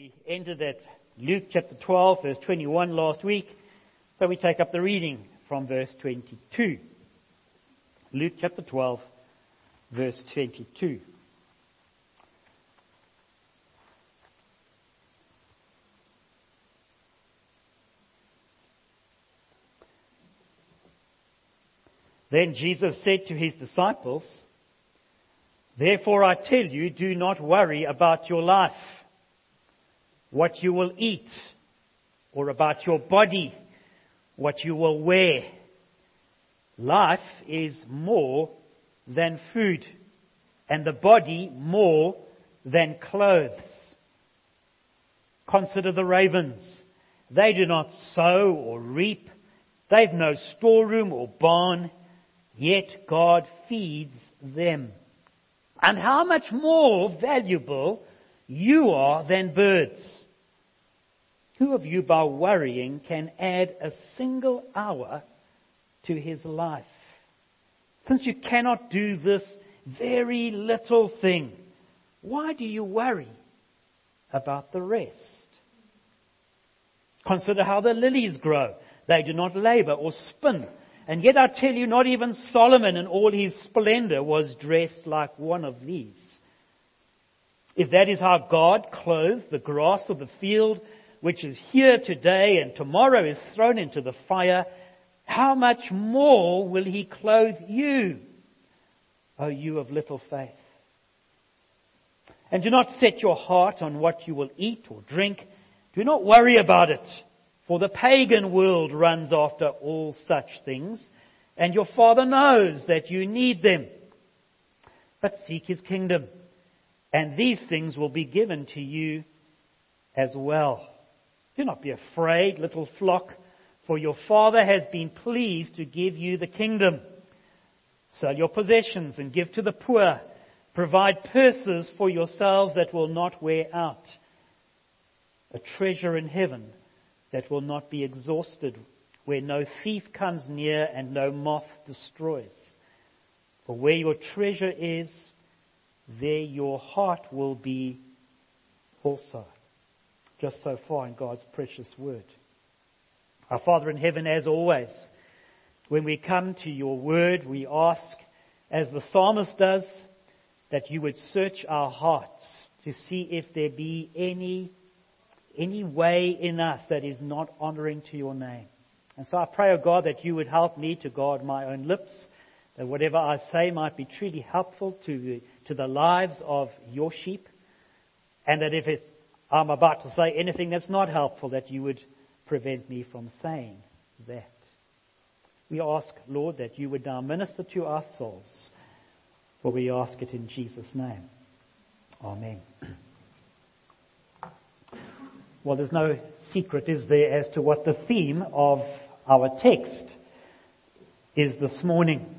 We ended at Luke chapter 12, verse 21 last week. So we take up the reading from verse 22. Luke chapter 12, verse 22. Then Jesus said to his disciples, "Therefore I tell you, do not worry about your life, what you will eat, or about your body, what you will wear. Life is more than food, and the body more than clothes. Consider the ravens. They do not sow or reap. They have no storeroom or barn, yet God feeds them. And how much more valuable you are than birds. Who of you by worrying can add a single hour to his life? Since you cannot do this very little thing, why do you worry about the rest? Consider how the lilies grow. They do not labor or spin. And yet I tell you, not even Solomon in all his splendor was dressed like one of these. If that is how God clothes the grass of the field, which is here today and tomorrow is thrown into the fire, how much more will He clothe you, O you of little faith? And do not set your heart on what you will eat or drink. Do not worry about it. For the pagan world runs after all such things, and your Father knows that you need them. But seek His kingdom, and these things will be given to you as well. Do not be afraid, little flock, for your Father has been pleased to give you the kingdom. Sell your possessions and give to the poor. Provide purses for yourselves that will not wear out, a treasure in heaven that will not be exhausted, where no thief comes near and no moth destroys. For where your treasure is, there your heart will be also." Just so far in God's precious word. Our Father in heaven, as always, when we come to your word, we ask, as the psalmist does, that you would search our hearts to see if there be any way in us that is not honoring to your name. And so I pray, O God, that you would help me to guard my own lips, that whatever I say might be truly helpful to the lives of your sheep, and that if I'm about to say anything that's not helpful, that you would prevent me from saying that. We ask, Lord, that you would now minister to our souls, for we ask it in Jesus' name. Amen. Well, there's no secret, is there, as to what the theme of our text is this morning.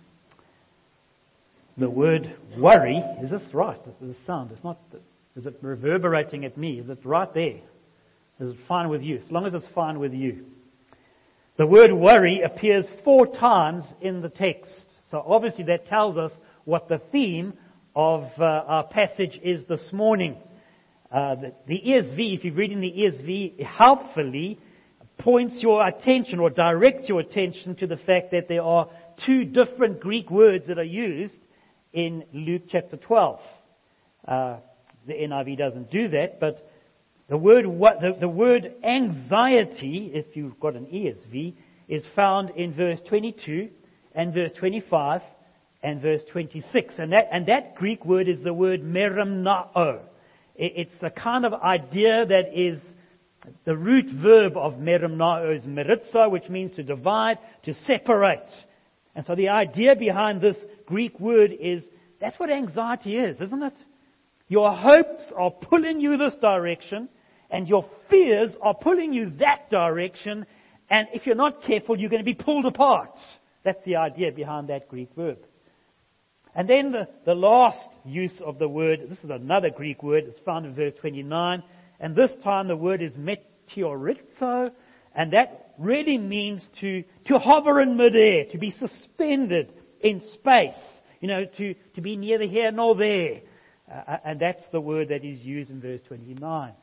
The word worry, is this right? The sound, it's not, is it reverberating at me? Is it right there? Is it fine with you? As long as it's fine with you. The word worry appears 4 times in the text. So obviously that tells us what the theme of our passage is this morning. The ESV, if you're reading the ESV, helpfully points your attention or directs your attention to the fact that there are 2 different Greek words that are used in Luke chapter 12. The NIV doesn't do that, but the word anxiety, if you've got an ESV, is found in verse 22 and verse 25 and verse 26. And that Greek word is the word merimnao. It's the kind of idea that is the root verb of merimnao is meritzo, which means to divide, to separate. And so the idea behind this Greek word is, that's what anxiety is, isn't it? Your hopes are pulling you this direction, and your fears are pulling you that direction, and if you're not careful, you're going to be pulled apart. That's the idea behind that Greek verb. And then the last use of the word, this is another Greek word, it's found in verse 29, and this time the word is meteorizo, and that really means to hover in midair, to be suspended in space, to be neither here nor there. And that's the word that is used in verse 29.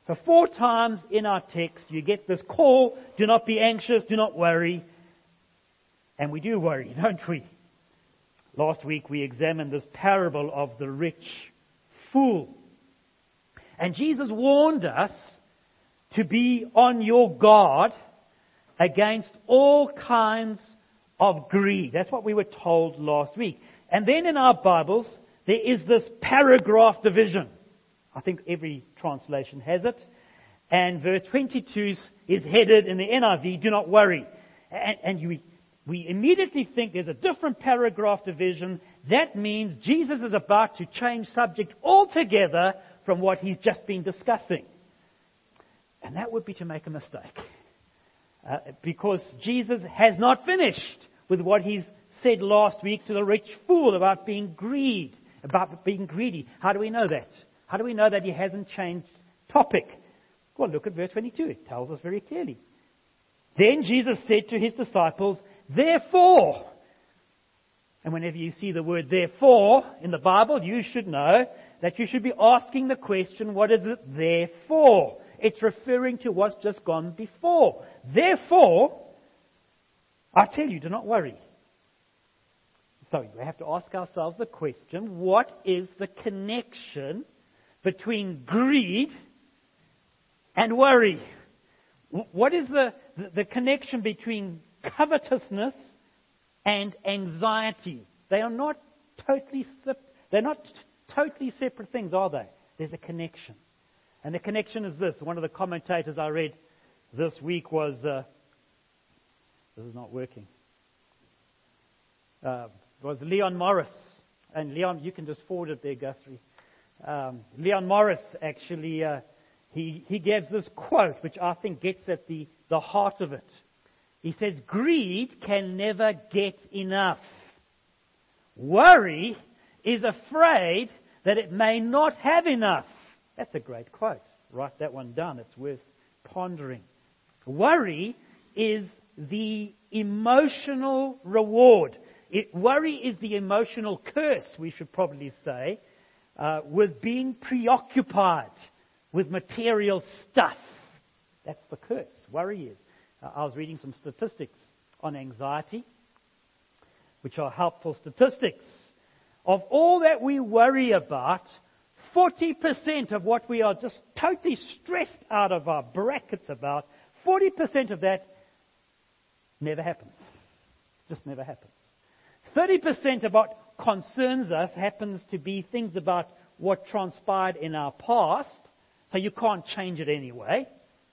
So 4 times in our text, you get this call, do not be anxious, do not worry. And we do worry, don't we? Last week we examined this parable of the rich fool. And Jesus warned us to be on your guard against all kinds of greed. That's what we were told last week. And then in our Bibles, there is this paragraph division. I think every translation has it. And verse 22 is headed in the NIV, do not worry. And we immediately think there's a different paragraph division. That means Jesus is about to change subject altogether from what he's just been discussing. And that would be to make a mistake. Because Jesus has not finished with what he's said last week to the rich fool about being greedy. How do we know that? How do we know that he hasn't changed topic? Well, look at verse 22. It tells us very clearly. Then Jesus said to his disciples, therefore, and whenever you see the word therefore in the Bible, you should know that you should be asking the question, what is it there for? It's referring to what's just gone before. Therefore, I tell you, do not worry. So we have to ask ourselves the question, what is the connection between greed and worry? What is the connection between covetousness and anxiety? They are not totally separate things, are they? There's a connection. And the connection is this. One of the commentators I read this week was, this is not working, was Leon Morris. And Leon, you can just forward it there, Guthrie. Leon Morris actually, he gives this quote, which I think gets at the heart of it. He says, greed can never get enough. Worry is afraid that it may not have enough. That's a great quote. Write that one down. It's worth pondering. Worry is the emotional reward. Worry is the emotional curse, we should probably say, with being preoccupied with material stuff. That's the curse. Worry is. I was reading some statistics on anxiety, which are helpful statistics. Of all that we worry about, 40% of what we are just totally stressed out of our brackets about, 40% of that never happens. Just never happens. 30% of what concerns us happens to be things about what transpired in our past, so you can't change it anyway.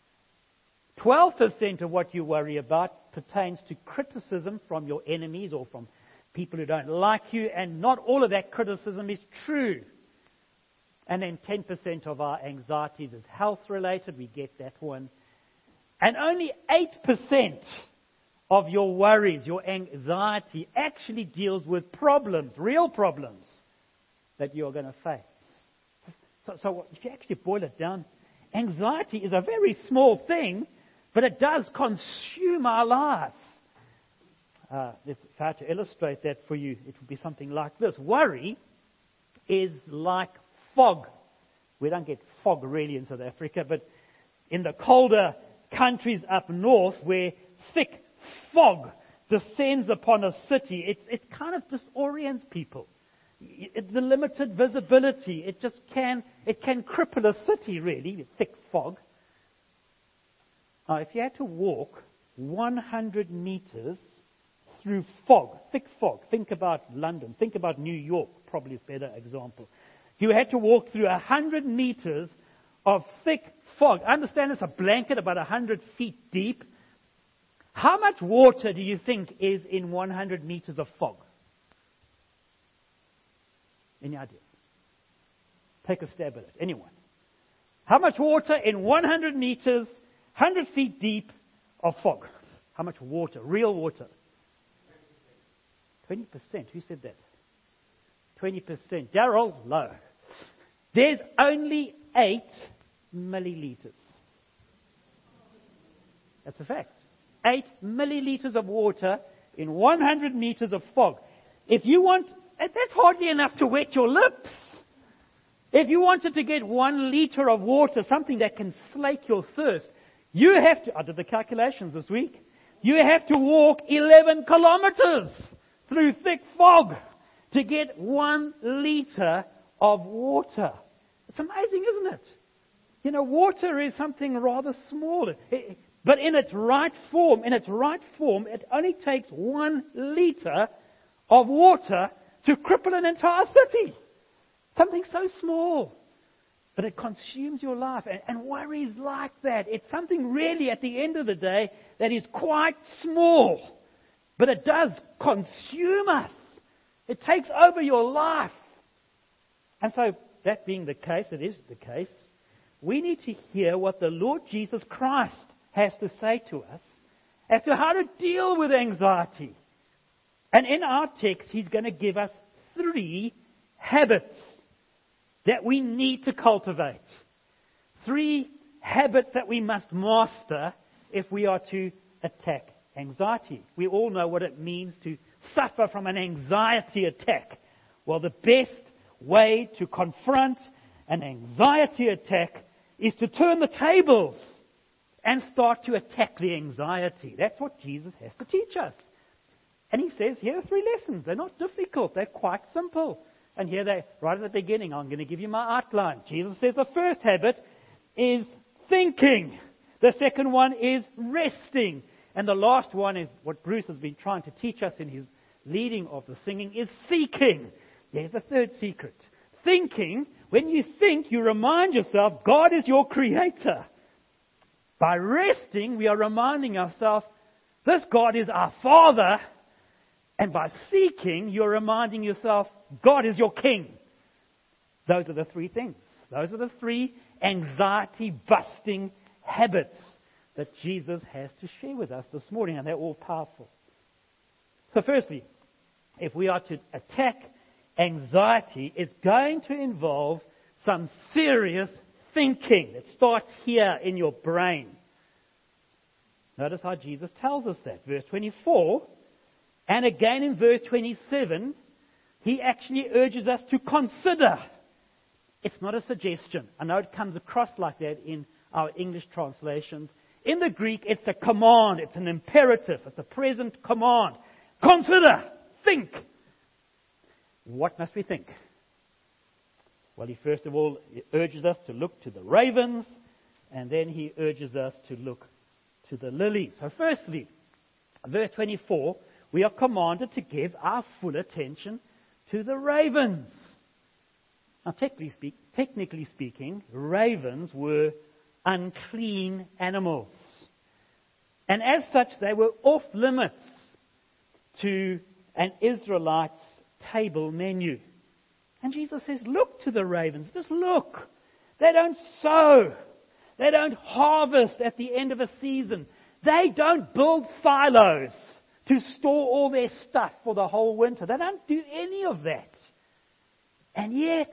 12% of what you worry about pertains to criticism from your enemies or from people who don't like you, and not all of that criticism is true. And then 10% of our anxieties is health-related. We get that one. And only 8% of your worries, your anxiety, actually deals with problems, real problems, that you're going to face. So if you actually boil it down, anxiety is a very small thing, but it does consume our lives. If I had to illustrate that for you, it would be something like this. Worry is like fog. We don't get fog really in South Africa, but in the colder countries up north where thick fog descends upon a city, it kind of disorients people. The limited visibility, it can cripple a city really, thick fog. Now, if you had to walk 100 meters through fog, thick fog, think about London, think about New York, probably a better example. You had to walk through 100 meters of thick fog. Understand it's a blanket about 100 feet deep. How much water do you think is in 100 meters of fog? Any idea? Take a stab at it. Anyone? How much water in 100 meters, 100 feet deep of fog? How much water? Real water? 20%. Who said that? 20%. Darryl, low. There's only 8 milliliters. That's a fact. 8 milliliters of water in 100 meters of fog. If you want, that's hardly enough to wet your lips. If you wanted to get 1 liter of water, something that can slake your thirst, you have to, I did the calculations this week, you have to walk 11 kilometers through thick fog to get 1 liter of water. It's amazing, isn't it? You know, water is something rather small. But in its right form, it only takes 1 liter of water to cripple an entire city. Something so small. But it consumes your life. And worry is like that. It's something really, at the end of the day, that is quite small. But it does consume us. It takes over your life. And so, that being the case, it is the case, we need to hear what the Lord Jesus Christ has to say to us as to how to deal with anxiety. And in our text, He's going to give us 3 habits that we need to cultivate. 3 habits that we must master if we are to attack anxiety. We all know what it means to suffer from an anxiety attack. Well, the best way to confront an anxiety attack is to turn the tables and start to attack the anxiety. That's what Jesus has to teach us. And He says, here are 3 lessons. They're not difficult. They're quite simple. And here they, right at the beginning, I'm going to give you my outline. Jesus says the first habit is thinking. The second one is resting. And the last one is what Bruce has been trying to teach us in his leading of the singing, is seeking. There's the third secret. Thinking, when you think, you remind yourself God is your creator. By resting, we are reminding ourselves this God is our Father. And by seeking, you're reminding yourself God is your King. Those are the 3 things. Those are the 3 anxiety-busting habits that Jesus has to share with us this morning, and they're all powerful. So firstly, if we are to attack anxiety, it's going to involve some serious thinking. It starts here in your brain. Notice how Jesus tells us that. Verse 24, and again in verse 27, He actually urges us to consider. It's not a suggestion. I know it comes across like that in our English translations. In the Greek, it's a command. It's an imperative. It's a present command. Consider. Think. What must we think? Well, He first of all urges us to look to the ravens, and then He urges us to look to the lilies. So firstly, verse 24, we are commanded to give our full attention to the ravens. Now, technically speaking, ravens were unclean animals. And as such, they were off limits to an Israelite's table menu. And Jesus says, look to the ravens. Just look. They don't sow. They don't harvest at the end of a season. They don't build silos to store all their stuff for the whole winter. They don't do any of that. And yet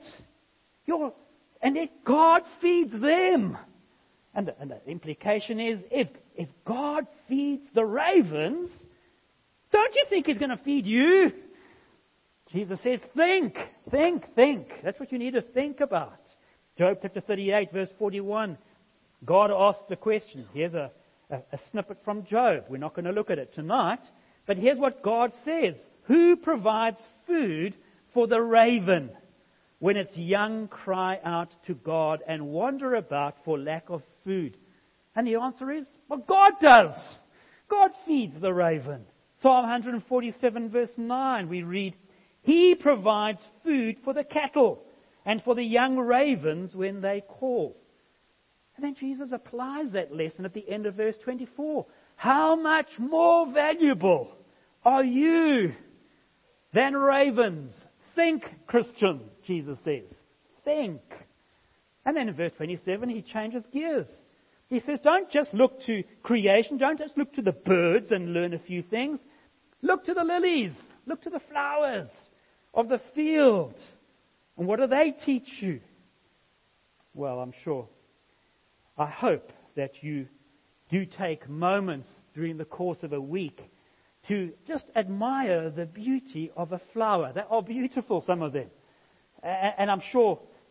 God feeds them. And the implication is, if God feeds the ravens, don't you think He's going to feed you? Jesus says, think. That's what you need to think about. Job chapter 38, verse 41. God asks the question. Here's a snippet from Job. We're not going to look at it tonight. But here's what God says. Who provides food for the raven when its young cry out to God and wander about for lack of food? And the answer is, well, God does. God feeds the raven. Psalm 147 verse 9, we read, He provides food for the cattle and for the young ravens when they call. And then Jesus applies that lesson at the end of verse 24. How much more valuable are you than ravens? Think, Christian, Jesus says. Think. And then in verse 27, He changes gears. He says, don't just look to creation. Don't just look to the birds and learn a few things. Look to the lilies. Look to the flowers of the field. And what do they teach you? Well, I hope that you do take moments during the course of a week to just admire the beauty of a flower. They are beautiful, some of them. And I'm sure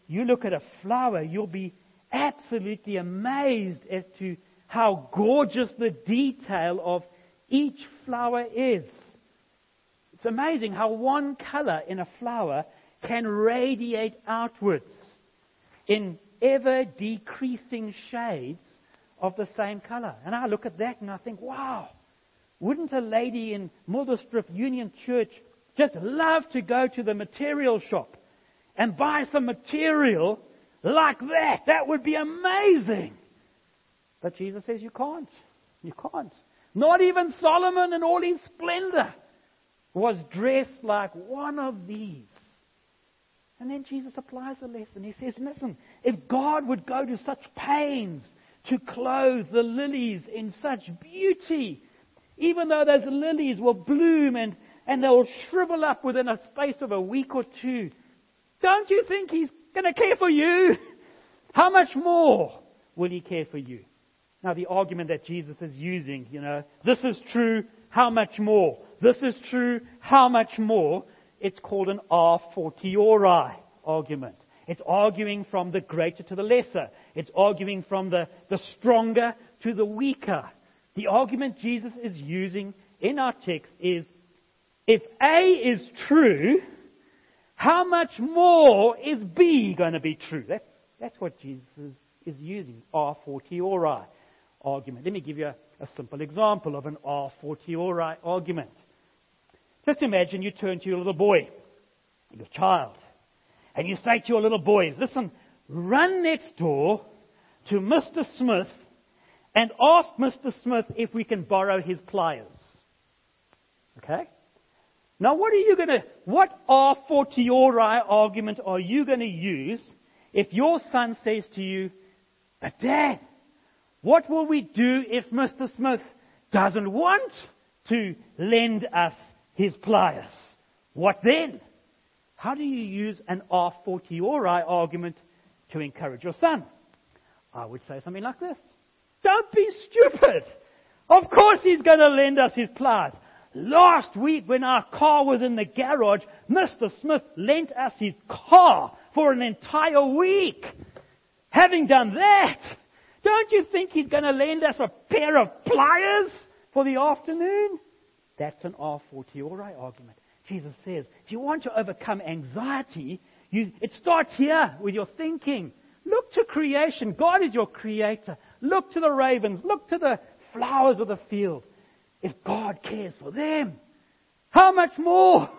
you look at a flower, you'll be absolutely amazed as to how gorgeous the detail of each flower is. It's amazing how one color in a flower can radiate outwards in ever decreasing shades of the same color. And I look at that and I think, wow, wouldn't a lady in Mulderstrip Union Church just love to go to the material shop and buy some material like that? That would be amazing. But Jesus says you can't. You can't. Not even Solomon in all his splendor was dressed like one of these. And then Jesus applies the lesson. He says, listen, if God would go to such pains to clothe the lilies in such beauty, even though those lilies will bloom and they'll shrivel up within a space of a week or two, don't you think He's going to care for you? How much more will He care for you? Now, the argument that Jesus is using, this is true, how much more? This is true, how much more? It's called an a fortiori argument. It's arguing from the greater to the lesser. It's arguing from the stronger to the weaker. The argument Jesus is using in our text is, if A is true, how much more is B going to be true? That's what Jesus is using, a fortiori argument. Let me give you a simple example of an a fortiori argument. Just imagine you turn to your little boy, your child, and you say to your little boy, listen, run next door to Mr. Smith and ask Mr. Smith if we can borrow his pliers. Okay? Now what a fortiori argument are you going to use if your son says to you, but Dad, what will we do if Mr. Smith doesn't want to lend us his pliers? What then? How do you use an a fortiori argument to encourage your son? I would say something like this. Don't be stupid. Of course he's going to lend us his pliers. Last week when our car was in the garage, Mr. Smith lent us his car for an entire week. Having done that, don't you think he's going to lend us a pair of pliers for the afternoon? That's an a fortiori argument. Jesus says, if you want to overcome anxiety, it starts here with your thinking. Look to creation. God is your creator. Look to the ravens. Look to the flowers of the field. If God cares for them, how much more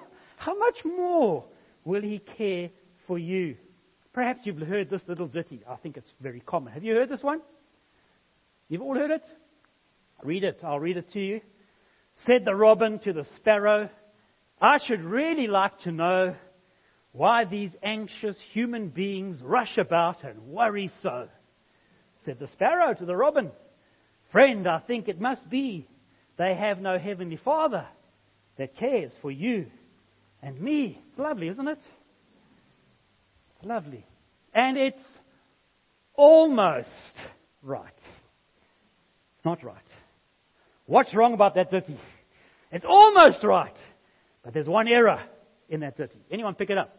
will He care for you? Perhaps you've heard this little ditty. I think it's very common. Have you heard this one? You've all heard it? Read it. I'll read it to you. Said the robin to the sparrow, I should really like to know why these anxious human beings rush about and worry so. Said the sparrow to the robin, friend, I think it must be they have no heavenly Father that cares for you and me. It's lovely, isn't it? It's lovely. And it's almost right. It's not right. What's wrong about that ditty? It's almost right. But there's one error in that ditty. Anyone pick it up?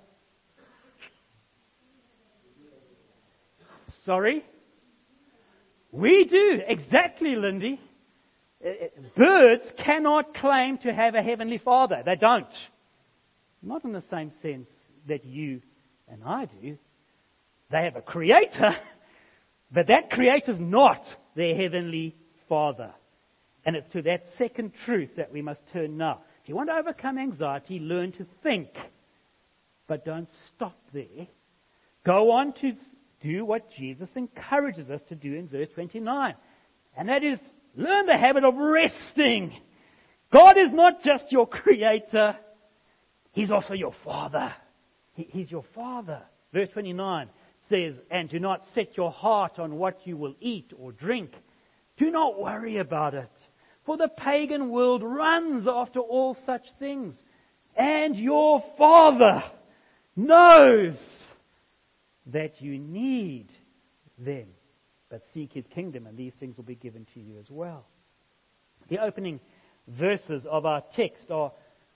Sorry? We do. Exactly, Lindy. Birds cannot claim to have a heavenly Father. They don't. Not in the same sense that you and I do. They have a Creator, but that Creator's not their heavenly Father. And it's to that second truth that we must turn now. If you want to overcome anxiety, learn to think. But don't stop there. Go on to do what Jesus encourages us to do in verse 29. And that is, learn the habit of resting. God is not just your Creator. He's also your Father. He's your Father. Verse 29 says, and do not set your heart on what you will eat or drink. Do not worry about it. For the pagan world runs after all such things. And your Father knows that you need them. But seek His kingdom, and these things will be given to you as well. The opening verses of our text are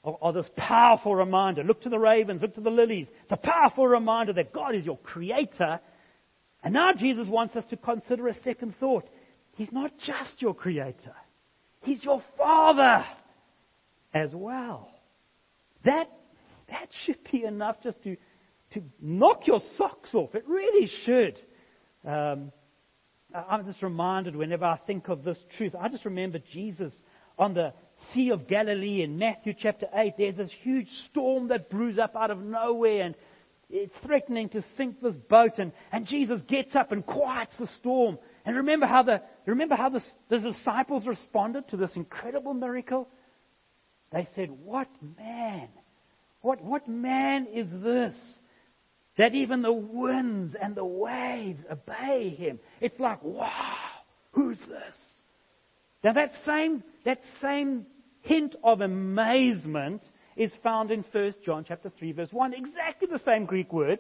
are this powerful reminder. Look to the ravens, look to the lilies. It's a powerful reminder that God is your creator. And now Jesus wants us to consider a second thought. He's not just your creator. He's your Father as well. That should be enough just to knock your socks off. It really should. I'm just reminded whenever I think of this truth. I just remember Jesus on the Sea of Galilee in Matthew chapter 8. There's this huge storm that brews up out of nowhere, and it's threatening to sink this boat. And Jesus gets up and quiets the storm. And remember how the disciples responded to this incredible miracle? They said, "What man? What man is this, that even the winds and the waves obey him?" It's like, wow, who's this? Now that same hint of amazement is found in 1 John chapter 3 verse 1. Exactly the same Greek word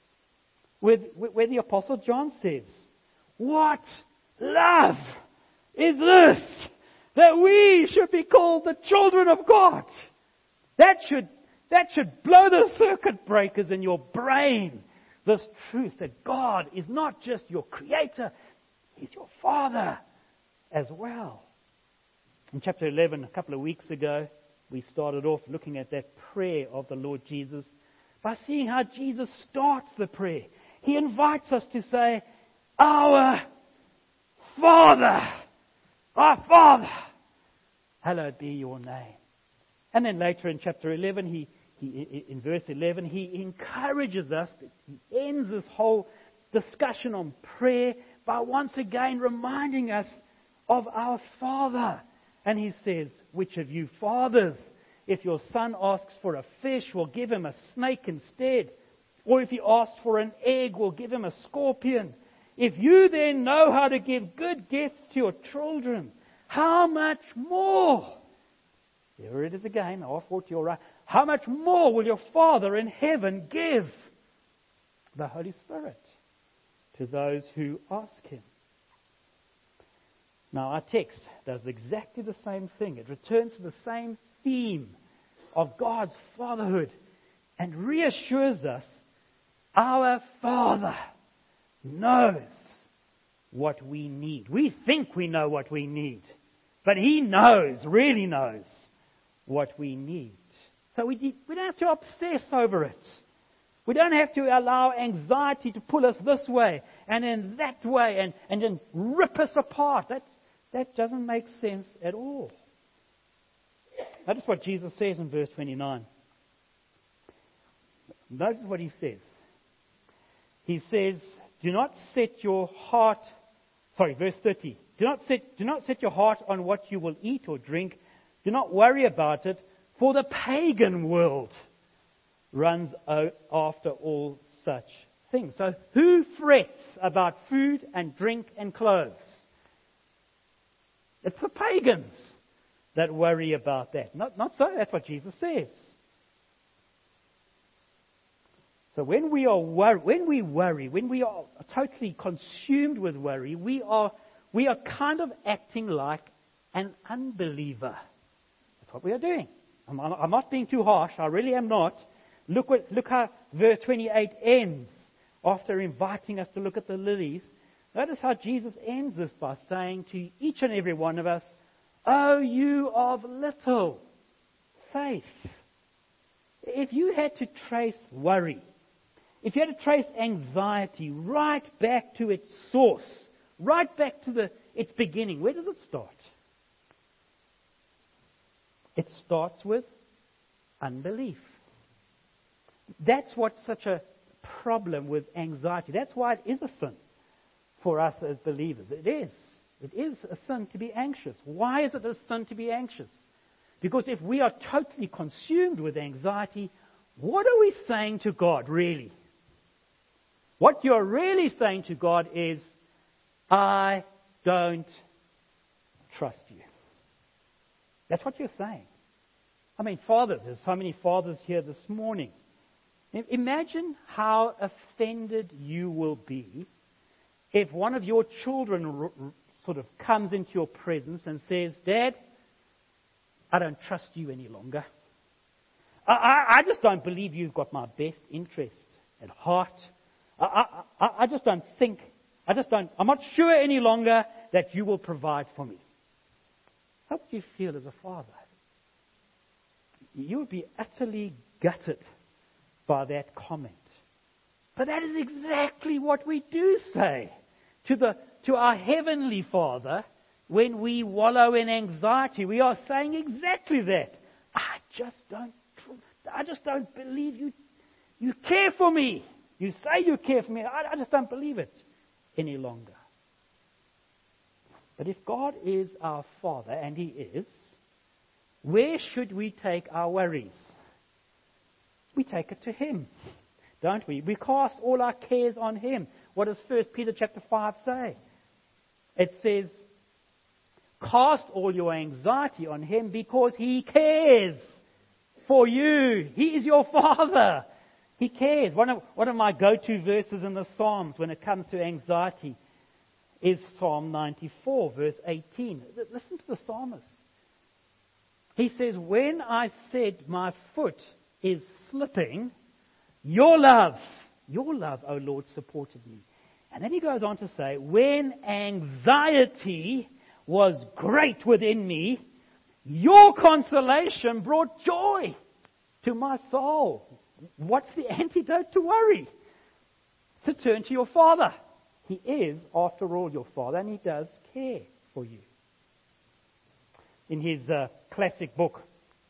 where the Apostle John says, "What love is this, that we should be called the children of God?" That should blow the circuit breakers in your brain. This truth that God is not just your creator, He's your Father as well. In chapter 11, a couple of weeks ago, we started off looking at that prayer of the Lord Jesus by seeing how Jesus starts the prayer. He invites us to say, "Our Father, our Father, hallowed be your name." And then later in chapter 11, in verse 11, he encourages us, he ends this whole discussion on prayer by once again reminding us of our Father. And he says, "Which of you fathers, if your son asks for a fish, will give him a snake instead? Or if he asks for an egg, will give him a scorpion? If you then know how to give good gifts to your children, how much more," there it is again, R40, all right, "how much more will your Father in heaven give the Holy Spirit to those who ask Him?" Now our text does exactly the same thing. It returns to the same theme of God's fatherhood and reassures us our Father knows what we need. We think we know what we need, but He knows, really knows what we need. So we don't have to obsess over it. We don't have to allow anxiety to pull us this way and in that way and then rip us apart. That doesn't make sense at all. Notice what Jesus says in verse 29. Notice what He says. He says, verse 30. Do not set your heart on what you will eat or drink. Do not worry about it, for the pagan world runs after all such things. So who frets about food and drink and clothes? It's the pagans that worry about that. Not so. That's what Jesus says. So when we worry, when we are totally consumed with worry, we are kind of acting like an unbeliever. That's what we are doing. I'm not being too harsh. I really am not. Look how verse 28 ends after inviting us to look at the lilies. Notice how Jesus ends this by saying to each and every one of us, "Oh, you of little faith." If you had to trace worry, if you had to trace anxiety right back to its source, right back to its beginning, where does it start? It starts with unbelief. That's what's such a problem with anxiety. That's why it is a sin for us as believers. It is a sin to be anxious. Why is it a sin to be anxious? Because if we are totally consumed with anxiety, what are we saying to God, really? What you're really saying to God is, "I don't trust you." That's what you're saying. I mean, fathers, there's so many fathers here this morning. Imagine how offended you will be if one of your children sort of comes into your presence and says, "Dad, I don't trust you any longer. I just don't believe you've got my best interest at heart. I just don't think, I'm not sure any longer that you will provide for me. How would you feel as a father? You would be utterly gutted by that comment. But that is exactly what we do say to our Heavenly Father when we wallow in anxiety. We are saying exactly that. I just don't believe you care for me. You say you care for me. I just don't believe it any longer. But if God is our Father, and He is, where should we take our worries? We take it to Him, don't we? We cast all our cares on Him. What does 1 Peter chapter 5 say? It says, cast all your anxiety on Him because He cares for you. He is your Father. He cares. One of my go-to verses in the Psalms when it comes to anxiety is Psalm 94, verse 18. Listen to the psalmist. He says, when I said my foot is slipping, your love, O Lord, supported me. And then he goes on to say, when anxiety was great within me, your consolation brought joy to my soul. What's the antidote to worry? To turn to your Father. He is, after all, your Father, and He does care for you. In his classic book,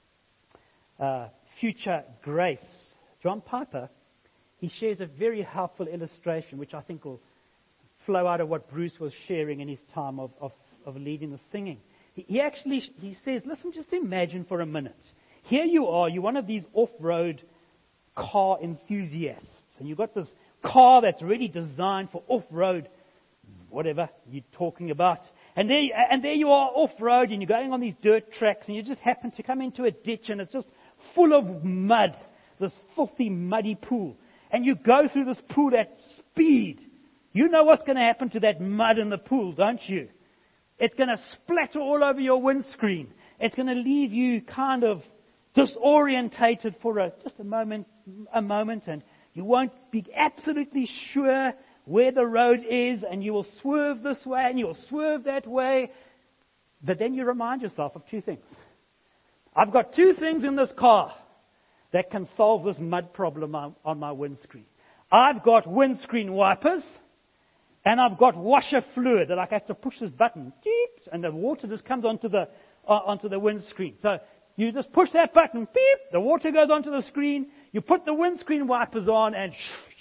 Future Grace, John Piper, he shares a very helpful illustration, which I think will flow out of what Bruce was sharing in his time of leading the singing. He says, listen, just imagine for a minute. Here you are, you're one of these off-road car enthusiasts, and you've got this car that's really designed for off-road, whatever you're talking about. And there you are off-road, and you're going on these dirt tracks, and you just happen to come into a ditch, and it's just full of mud, this filthy, muddy pool. And you go through this pool at speed. You know what's going to happen to that mud in the pool, don't you? It's going to splatter all over your windscreen. It's going to leave you kind of disorientated for just a moment, and you won't be absolutely sure where the road is, and you will swerve this way and you will swerve that way. But then you remind yourself of two things. I've got two things in this car that can solve this mud problem on my windscreen. I've got windscreen wipers, and I've got washer fluid that I have to push this button, and the water just comes onto the windscreen. So you just push that button, beep, the water goes onto the screen, you put the windscreen wipers on, and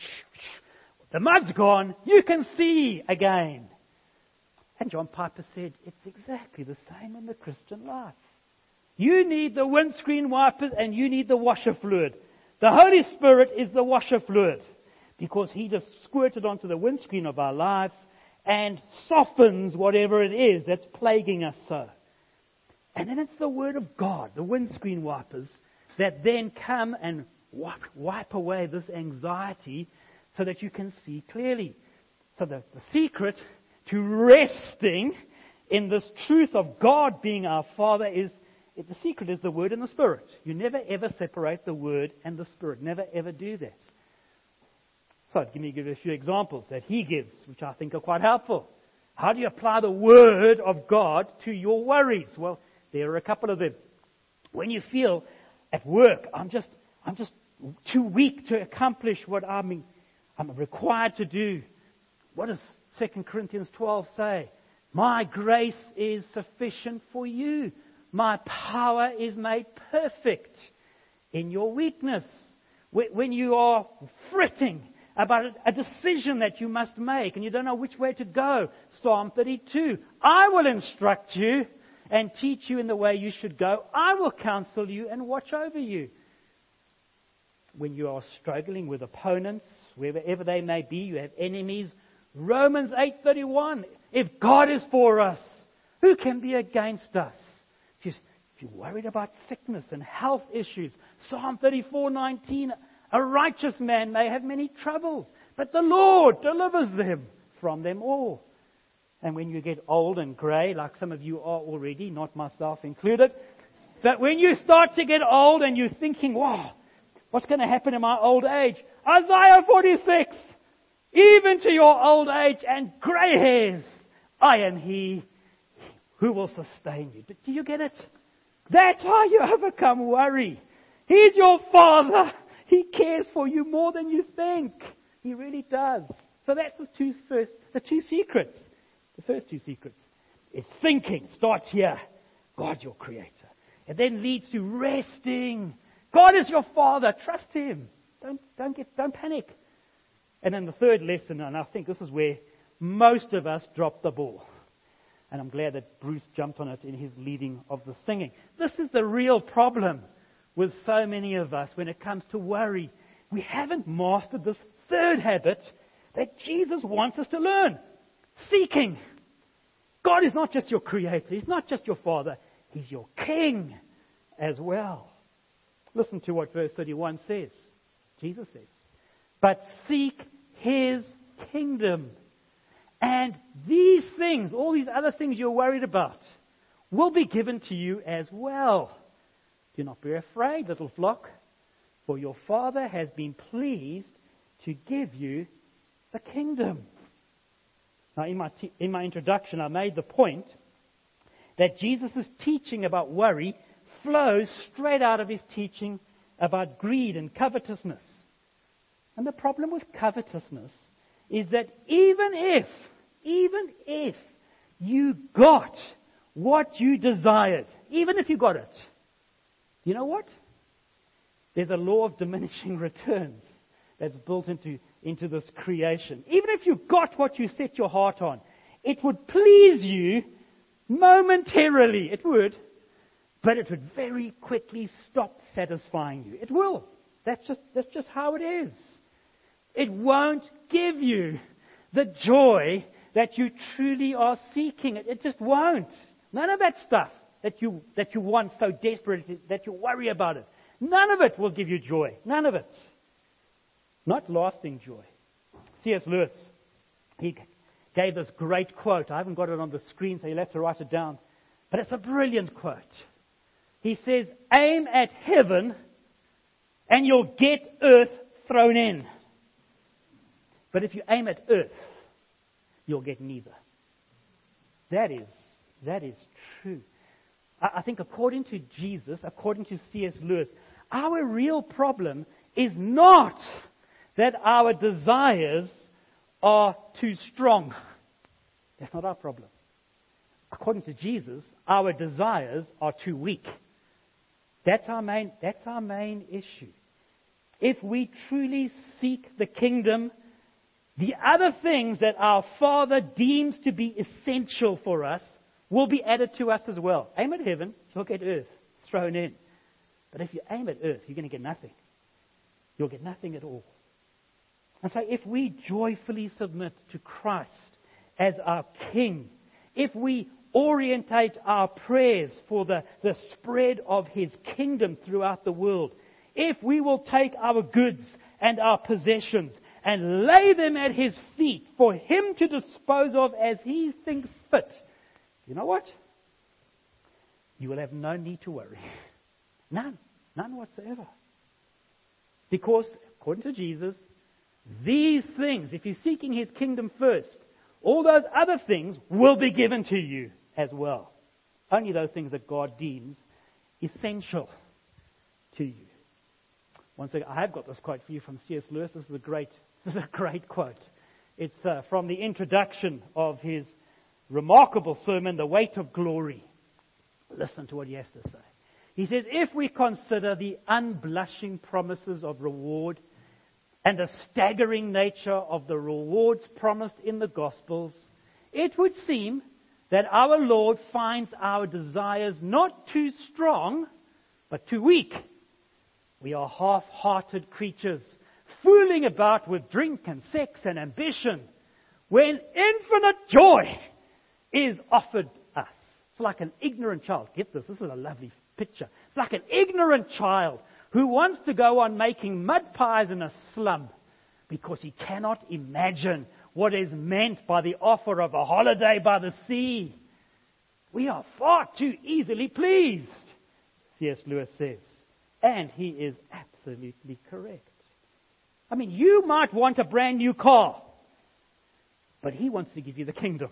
the mud's gone, you can see again. And John Piper said, it's exactly the same in the Christian life. You need the windscreen wipers and you need the washer fluid. The Holy Spirit is the washer fluid because He just squirted onto the windscreen of our lives and softens whatever it is that's plaguing us so. And then it's the Word of God, the windscreen wipers, that then come and wipe away this anxiety so that you can see clearly. So the secret to resting in this truth of God being our Father is, the secret is the Word and the Spirit. You never ever separate the Word and the Spirit. Never ever do that. So let me give you a few examples that he gives, which I think are quite helpful. How do you apply the Word of God to your worries? Well, there are a couple of them. When you feel at work, I'm just too weak to accomplish what I'm required to do. What does 2 Corinthians 12 say? My grace is sufficient for you. My power is made perfect in your weakness. When you are fretting about a decision that you must make and you don't know which way to go, Psalm 32, I will instruct you and teach you in the way you should go. I will counsel you and watch over you. When you are struggling with opponents, wherever they may be, you have enemies. Romans 8:31, if God is for us, who can be against us? If you're worried about sickness and health issues, Psalm 34:19, a righteous man may have many troubles, but the Lord delivers them from them all. And when you get old and grey, like some of you are already, not myself included, But when you start to get old and you're thinking, wow, what's going to happen in my old age? Isaiah 46, even to your old age and grey hairs, I am He who will sustain you. Do you get it? That's how you overcome worry. He's your Father. He cares for you more than you think. He really does. So that's the two secrets. The first two secrets is thinking. Starts here. God's your Creator. It then leads to resting. God is your Father. Trust Him. Don't panic. And then the third lesson, and I think this is where most of us drop the ball. And I'm glad that Bruce jumped on it in his leading of the singing. This is the real problem with so many of us when it comes to worry. We haven't mastered this third habit that Jesus wants us to learn. Seeking. God is not just your Creator. He's not just your Father. He's your King as well. Listen to what verse 31 says. Jesus says, but seek His kingdom. And these things, all these other things you're worried about, will be given to you as well. Do not be afraid, little flock, for your Father has been pleased to give you the kingdom. Now, in my introduction, I made the point that Jesus' teaching about worry flows straight out of His teaching about greed and covetousness. And the problem with covetousness is that even if you got what you desired, even if you got it, you know what? There's a law of diminishing returns that's built into this creation. Even if you got what you set your heart on, it would please you momentarily. It would. But it would very quickly stop satisfying you. It will. That's just how it is. It won't give you the joy that you truly are seeking. It just won't. None of that stuff that you want so desperately, that you worry about it. None of it will give you joy. None of it. Not lasting joy. C.S. Lewis, he gave this great quote. I haven't got it on the screen, so you'll have to write it down. But it's a brilliant quote. He says, aim at heaven and you'll get earth thrown in. But if you aim at earth, you'll get neither. That is true. I think according to Jesus, according to C.S. Lewis, our real problem is not that our desires are too strong. That's not our problem. According to Jesus, our desires are too weak. That's our main issue. If we truly seek the kingdom, the other things that our Father deems to be essential for us will be added to us as well. Aim at heaven, you'll get earth thrown in. But if you aim at earth, you're going to get nothing. You'll get nothing at all. And so if we joyfully submit to Christ as our King, if we orientate our prayers for the spread of His kingdom throughout the world, if we will take our goods and our possessions and lay them at His feet for Him to dispose of as He thinks fit, you know what? You will have no need to worry. None whatsoever. Because, according to Jesus, these things, if you're seeking His kingdom first, all those other things will be given to you as well. Only those things that God deems essential to you. Once again, I have got this quote for you from C.S. Lewis. This is a great quote. It's from the introduction of his remarkable sermon, The Weight of Glory. Listen to what he has to say. He says, if we consider the unblushing promises of reward and the staggering nature of the rewards promised in the Gospels, it would seem that our Lord finds our desires not too strong, but too weak. We are half-hearted creatures, fooling about with drink and sex and ambition, when infinite joy is offered us. It's like an ignorant child. Get this, this is a lovely picture. It's like an ignorant child who wants to go on making mud pies in a slum because he cannot imagine what is meant by the offer of a holiday by the sea. We are far too easily pleased. C.S. Lewis says. And he is absolutely correct. I mean, you might want a brand new car, but he wants to give you the kingdom.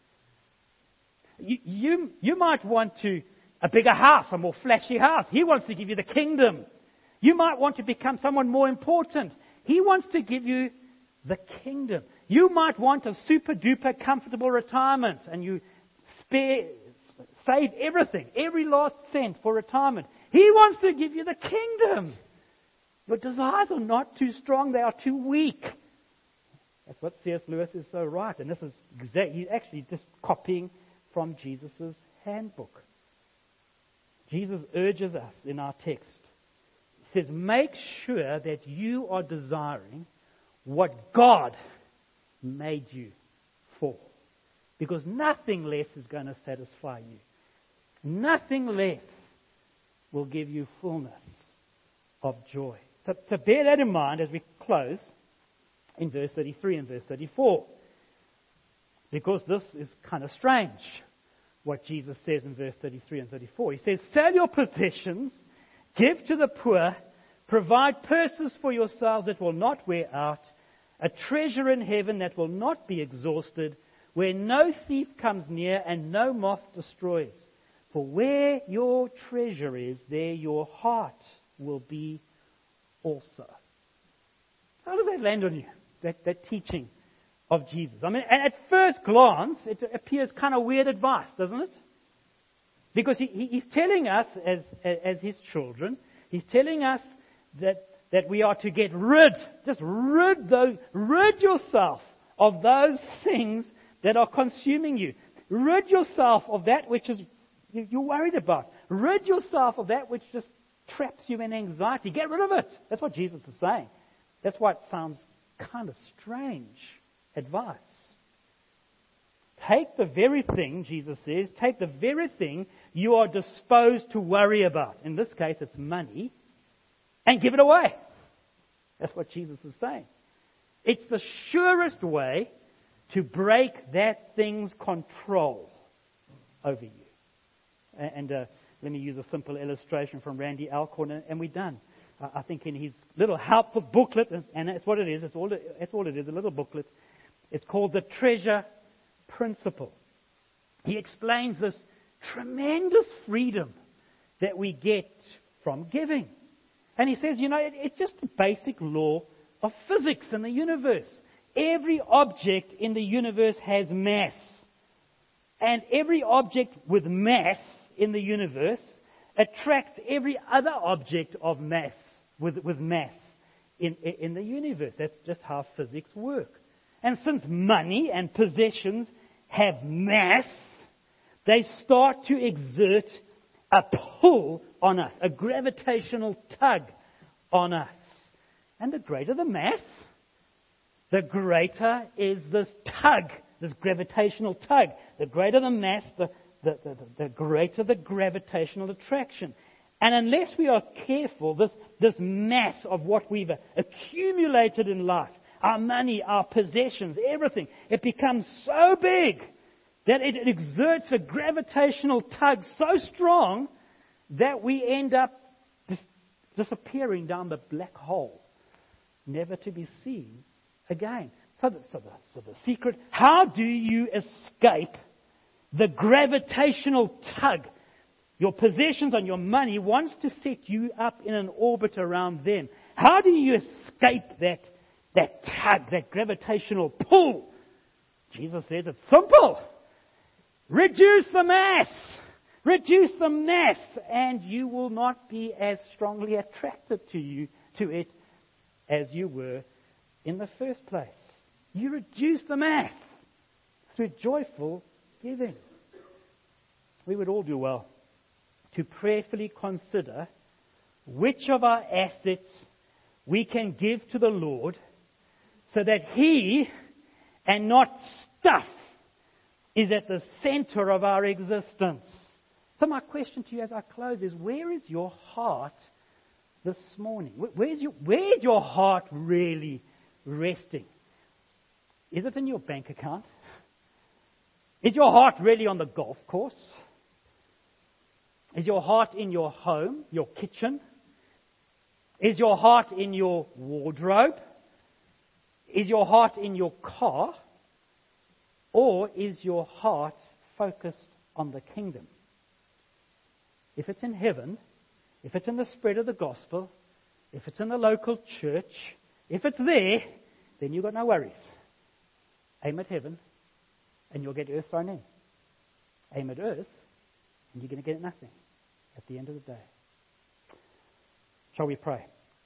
You might want a bigger house, a more flashy house. He wants to give you the kingdom. You might want to become someone more important. He wants to give you the kingdom. You might want a super duper comfortable retirement and you save everything, every last cent for retirement. He wants to give you the kingdom. Your desires are not too strong, they are too weak. That's what C.S. Lewis is so right. And this is he's actually just copying from Jesus' handbook. Jesus urges us in our text. He says, make sure that you are desiring what God made you for. Because nothing less is going to satisfy you. Nothing less will give you fullness of joy. So bear that in mind as we close in verse 33 and verse 34. Because this is kind of strange, what Jesus says in verse 33 and 34. He says, sell your possessions, give to the poor, provide purses for yourselves that will not wear out, a treasure in heaven that will not be exhausted, where no thief comes near and no moth destroys. For where your treasure is, there your heart will be also. How does that land on you, that teaching of Jesus? I mean, at first glance, it appears kind of weird advice, doesn't it? Because he's telling us, as his children, he's telling us that we are to get rid yourself of those things that are consuming you. Rid yourself of that which is you're worried about. Rid yourself of that which just traps you in anxiety. Get rid of it. That's what Jesus is saying. That's why it sounds kind of strange advice. Take the very thing, Jesus says, take the very thing you are disposed to worry about. In this case, it's money, and give it away. That's what Jesus is saying. It's the surest way to break that thing's control over you. And let me use a simple illustration from Randy Alcorn, and we're done. I think in his little helpful booklet, and that's what it is. It's all it is, a little booklet. It's called The Treasure Principle. He explains this tremendous freedom that we get from giving. And he says, it's just the basic law of physics in the universe. Every object in the universe has mass. And every object with mass in the universe attracts every other object of mass with mass in the universe. That's just how physics work. And since money and possessions have mass, they start to exert a pull on us, a gravitational tug on us. And the greater the mass, the greater is this tug, this gravitational tug. The greater the mass, the greater the gravitational attraction. And unless we are careful, this mass of what we've accumulated in life, our money, our possessions, everything, it becomes so big that it exerts a gravitational tug so strong that we end up disappearing down the black hole, never to be seen again. So the secret, how do you escape the gravitational tug? Your possessions and your money wants to set you up in an orbit around them. How do you escape that tug, that gravitational pull? Jesus says it's simple. Reduce the mass. Reduce the mass, and you will not be as strongly attracted to it as you were in the first place. You reduce the mass through joyful giving. We would all do well to prayerfully consider which of our assets we can give to the Lord so that He and not stuff is at the center of our existence. So my question to you as I close is, where is your heart this morning? Where's your heart really resting? Is it in your bank account? Is your heart really on the golf course? Is your heart in your home, your kitchen? Is your heart in your wardrobe? Is your heart in your car? Or is your heart focused on the kingdom? If it's in heaven, if it's in the spread of the gospel, if it's in the local church, if it's there, then you've got no worries. Aim at heaven, and you'll get earth thrown in. Aim at earth, and you're going to get nothing at the end of the day. Shall we pray?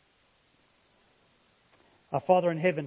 Our Father in heaven,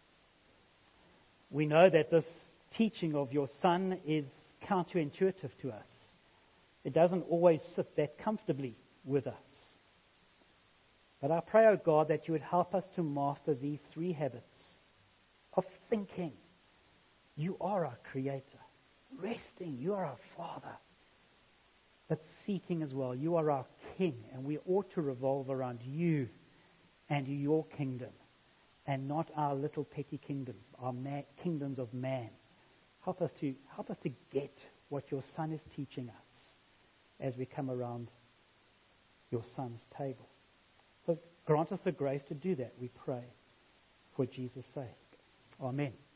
we know that this teaching of your Son is counterintuitive to us. It doesn't always sit that comfortably with us. But I pray, O God, that you would help us to master these three habits of thinking. You are our Creator. Resting, you are our Father. But seeking as well, you are our King. And we ought to revolve around you and your kingdom. And not our little petty kingdoms, our kingdoms of man. Help us to get what your Son is teaching us as we come around your Son's table. So grant us the grace to do that, we pray, for Jesus' sake. Amen.